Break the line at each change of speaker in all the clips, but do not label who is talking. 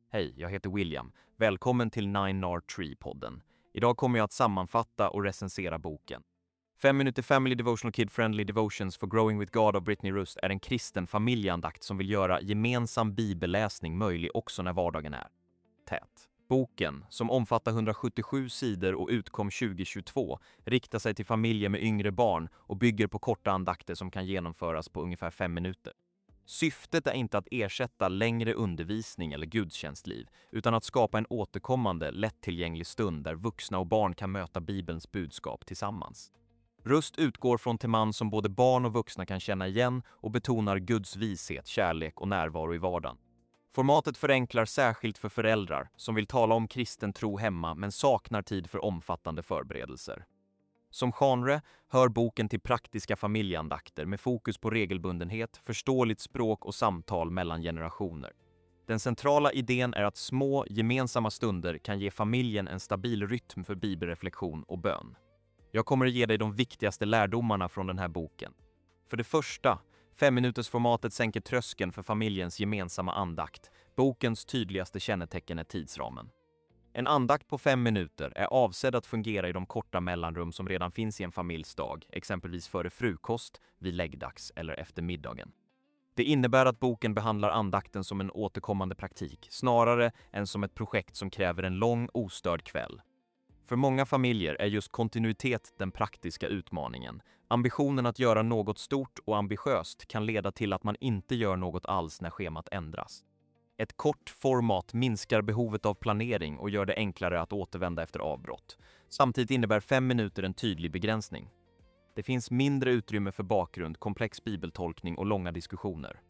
Hej, jag heter William. Välkommen till 9R Tree-podden. Idag kommer jag att sammanfatta och recensera boken. 5 minuter Family Devotional Kid-Friendly Devotions for Growing with God av Brittany Rust är en kristen familjeandakt som vill göra gemensam bibelläsning möjlig också när vardagen är tät. Boken, som omfattar 177 sidor och utkom 2022, riktar sig till familjer med yngre barn och bygger på korta andakter som kan genomföras på ungefär 5 minuter. Syftet är inte att ersätta längre undervisning eller gudstjänstliv, utan att skapa en återkommande, lättillgänglig stund där vuxna och barn kan möta Bibelns budskap tillsammans. Rust utgår från teman som både barn och vuxna kan känna igen och betonar Guds vishet, kärlek och närvaro i vardagen. Formatet förenklar särskilt för föräldrar som vill tala om kristen tro hemma men saknar tid för omfattande förberedelser. Som genre hör boken till praktiska familjeandakter med fokus på regelbundenhet, förståeligt språk och samtal mellan generationer. Den centrala idén är att små, gemensamma stunder kan ge familjen en stabil rytm för bibelreflektion och bön. Jag kommer att ge dig de viktigaste lärdomarna från den här boken. För det första, 5-minutersformatet sänker tröskeln för familjens gemensamma andakt. Bokens tydligaste kännetecken är tidsramen. En andakt på 5 minuter är avsedd att fungera i de korta mellanrum som redan finns i en familjs dag, exempelvis före frukost, vid läggdags eller efter middagen. Det innebär att boken behandlar andakten som en återkommande praktik, snarare än som ett projekt som kräver en lång, ostörd kväll. För många familjer är just kontinuitet den praktiska utmaningen. Ambitionen att göra något stort och ambitiöst kan leda till att man inte gör något alls när schemat ändras. Ett kort format minskar behovet av planering och gör det enklare att återvända efter avbrott. Samtidigt innebär 5 minuter en tydlig begränsning. Det finns mindre utrymme för bakgrund, komplex bibeltolkning och långa diskussioner.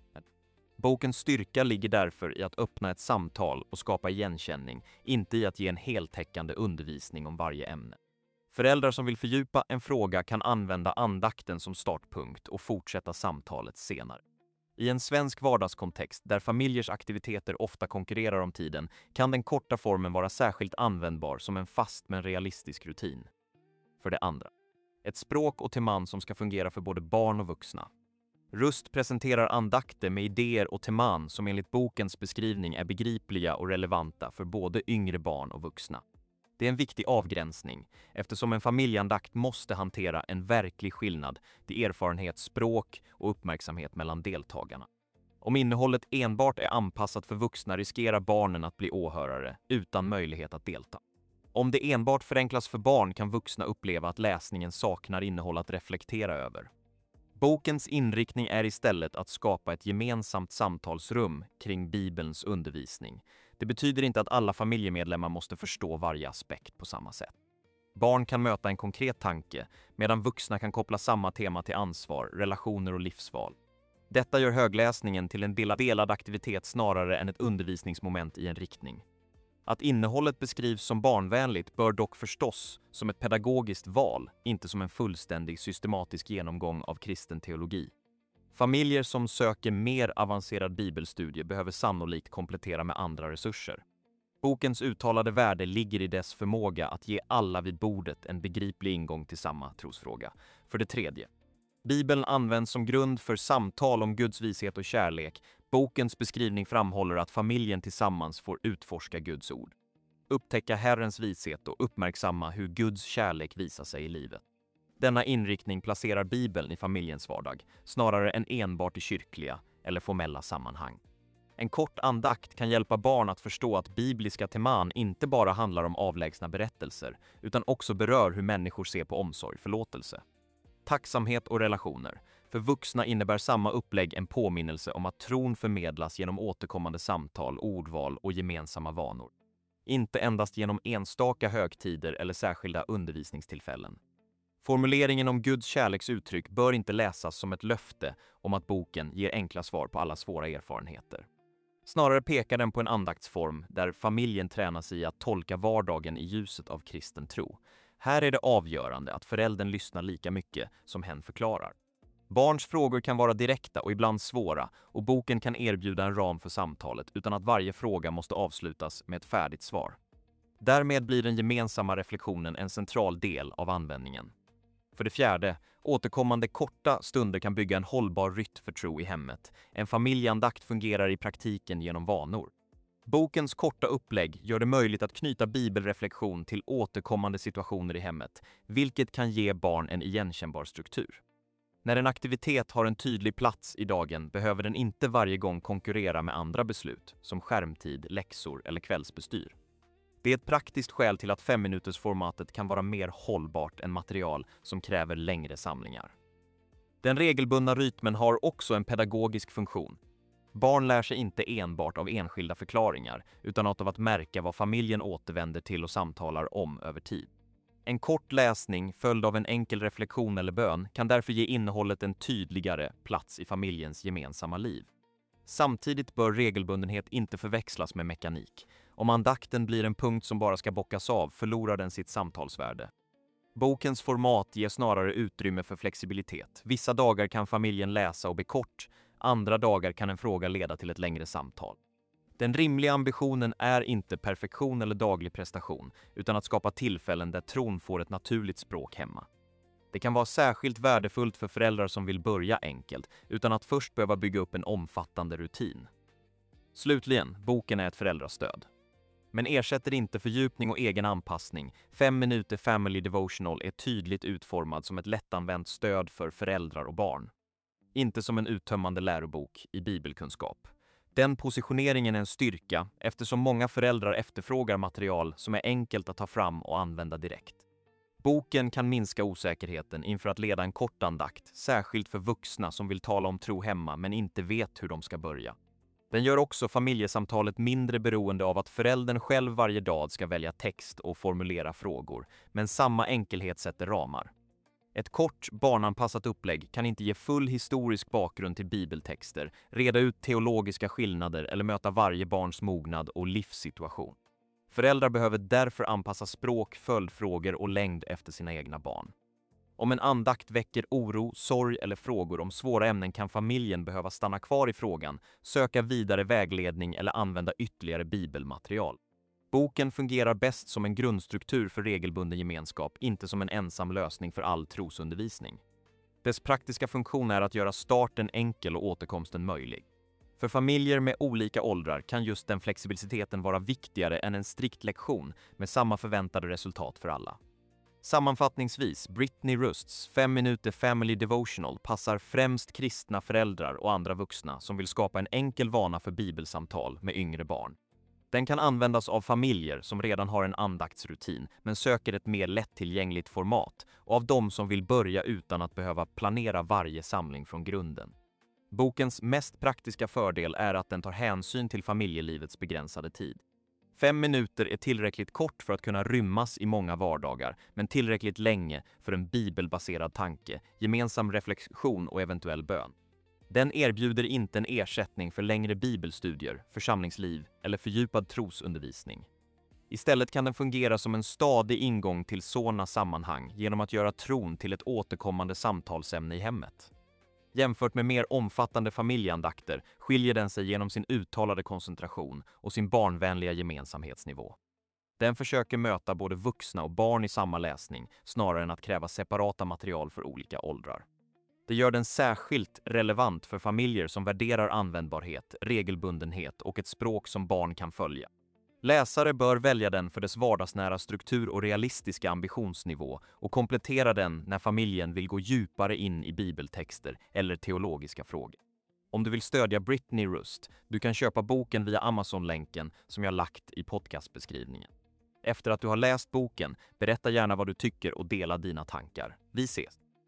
Bokens styrka ligger därför i att öppna ett samtal och skapa igenkänning, inte i att ge en heltäckande undervisning om varje ämne. Föräldrar som vill fördjupa en fråga kan använda andakten som startpunkt och fortsätta samtalet senare. I en svensk vardagskontext där familjers aktiviteter ofta konkurrerar om tiden kan den korta formen vara särskilt användbar som en fast men realistisk rutin. För det andra, ett språk och teman som ska fungera för både barn och vuxna. Rust presenterar andakter med idéer och teman som enligt bokens beskrivning är begripliga och relevanta för både yngre barn och vuxna. Det är en viktig avgränsning eftersom en familjeandakt måste hantera en verklig skillnad till erfarenhet, språk och uppmärksamhet mellan deltagarna. Om innehållet enbart är anpassat för vuxna riskerar barnen att bli åhörare utan möjlighet att delta. Om det enbart förenklas för barn kan vuxna uppleva att läsningen saknar innehåll att reflektera över. Bokens inriktning är istället att skapa ett gemensamt samtalsrum kring Bibelns undervisning. Det betyder inte att alla familjemedlemmar måste förstå varje aspekt på samma sätt. Barn kan möta en konkret tanke, medan vuxna kan koppla samma tema till ansvar, relationer och livsval. Detta gör högläsningen till en delad aktivitet snarare än ett undervisningsmoment i en riktning. Att innehållet beskrivs som barnvänligt bör dock förstås som ett pedagogiskt val, inte som en fullständig systematisk genomgång av kristen teologi. Familjer som söker mer avancerad bibelstudie behöver sannolikt komplettera med andra resurser. Bokens uttalade värde ligger i dess förmåga att ge alla vid bordet en begriplig ingång till samma trosfråga. För det tredje, Bibeln används som grund för samtal om Guds vishet och kärlek. Bokens beskrivning framhåller att familjen tillsammans får utforska Guds ord, upptäcka Herrens vishet och uppmärksamma hur Guds kärlek visar sig i livet. Denna inriktning placerar Bibeln i familjens vardag, snarare än enbart i kyrkliga eller formella sammanhang. En kort andakt kan hjälpa barn att förstå att bibliska teman inte bara handlar om avlägsna berättelser, utan också berör hur människor ser på omsorg, förlåtelse, tacksamhet och relationer. För vuxna innebär samma upplägg en påminnelse om att tron förmedlas genom återkommande samtal, ordval och gemensamma vanor. Inte endast genom enstaka högtider eller särskilda undervisningstillfällen. Formuleringen om Guds kärleksuttryck bör inte läsas som ett löfte om att boken ger enkla svar på alla svåra erfarenheter. Snarare pekar den på en andaktsform där familjen tränas i att tolka vardagen i ljuset av kristen tro. Här är det avgörande att föräldern lyssnar lika mycket som hen förklarar. Barns frågor kan vara direkta och ibland svåra och boken kan erbjuda en ram för samtalet utan att varje fråga måste avslutas med ett färdigt svar. Därmed blir den gemensamma reflektionen en central del av användningen. För det fjärde, återkommande korta stunder kan bygga en hållbar rytm för tro i hemmet. En familjeandakt fungerar i praktiken genom vanor. Bokens korta upplägg gör det möjligt att knyta bibelreflektion till återkommande situationer i hemmet, vilket kan ge barn en igenkännbar struktur. När en aktivitet har en tydlig plats i dagen behöver den inte varje gång konkurrera med andra beslut, som skärmtid, läxor eller kvällsbestyr. Det är ett praktiskt skäl till att 5-minutersformatet kan vara mer hållbart än material som kräver längre samlingar. Den regelbundna rytmen har också en pedagogisk funktion. Barn lär sig inte enbart av enskilda förklaringar, utan av att märka vad familjen återvänder till och samtalar om över tid. En kort läsning följd av en enkel reflektion eller bön kan därför ge innehållet en tydligare plats i familjens gemensamma liv. Samtidigt bör regelbundenhet inte förväxlas med mekanik. Om andakten blir en punkt som bara ska bockas av förlorar den sitt samtalsvärde. Bokens format ger snarare utrymme för flexibilitet. Vissa dagar kan familjen läsa och bli kort, andra dagar kan en fråga leda till ett längre samtal. Den rimliga ambitionen är inte perfektion eller daglig prestation, utan att skapa tillfällen där tron får ett naturligt språk hemma. Det kan vara särskilt värdefullt för föräldrar som vill börja enkelt, utan att först behöva bygga upp en omfattande rutin. Slutligen, boken är ett föräldrastöd. Men ersätter inte fördjupning och egen anpassning. 5 minuter Family Devotional är tydligt utformad som ett lättanvänt stöd för föräldrar och barn. Inte som en uttömmande lärobok i bibelkunskap. Den positioneringen är en styrka eftersom många föräldrar efterfrågar material som är enkelt att ta fram och använda direkt. Boken kan minska osäkerheten inför att leda en kort andakt, särskilt för vuxna som vill tala om tro hemma men inte vet hur de ska börja. Den gör också familjesamtalet mindre beroende av att föräldern själv varje dag ska välja text och formulera frågor, men samma enkelhet sätter ramar. Ett kort, barnanpassat upplägg kan inte ge full historisk bakgrund till bibeltexter, reda ut teologiska skillnader eller möta varje barns mognad och livssituation. Föräldrar behöver därför anpassa språk, följdfrågor och längd efter sina egna barn. Om en andakt väcker oro, sorg eller frågor om svåra ämnen kan familjen behöva stanna kvar i frågan, söka vidare vägledning eller använda ytterligare bibelmaterial. Boken fungerar bäst som en grundstruktur för regelbunden gemenskap, inte som en ensam lösning för all trosundervisning. Dess praktiska funktion är att göra starten enkel och återkomsten möjlig. För familjer med olika åldrar kan just den flexibiliteten vara viktigare än en strikt lektion med samma förväntade resultat för alla. Sammanfattningsvis, Brittany Rusts 5 minuter Family Devotional passar främst kristna föräldrar och andra vuxna som vill skapa en enkel vana för bibelsamtal med yngre barn. Den kan användas av familjer som redan har en andaktsrutin men söker ett mer lättillgängligt format och av de som vill börja utan att behöva planera varje samling från grunden. Bokens mest praktiska fördel är att den tar hänsyn till familjelivets begränsade tid. 5 minuter är tillräckligt kort för att kunna rymmas i många vardagar, men tillräckligt länge för en bibelbaserad tanke, gemensam reflektion och eventuell bön. Den erbjuder inte en ersättning för längre bibelstudier, församlingsliv eller fördjupad trosundervisning. Istället kan den fungera som en stadig ingång till sådana sammanhang genom att göra tron till ett återkommande samtalsämne i hemmet. Jämfört med mer omfattande familjeandakter skiljer den sig genom sin uttalade koncentration och sin barnvänliga gemensamhetsnivå. Den försöker möta både vuxna och barn i samma läsning snarare än att kräva separata material för olika åldrar. Det gör den särskilt relevant för familjer som värderar användbarhet, regelbundenhet och ett språk som barn kan följa. Läsare bör välja den för dess vardagsnära struktur och realistiska ambitionsnivå och komplettera den när familjen vill gå djupare in i bibeltexter eller teologiska frågor. Om du vill stödja Brittany Rust, du kan köpa boken via Amazon-länken som jag lagt i podcastbeskrivningen. Efter att du har läst boken, berätta gärna vad du tycker och dela dina tankar. Vi ses!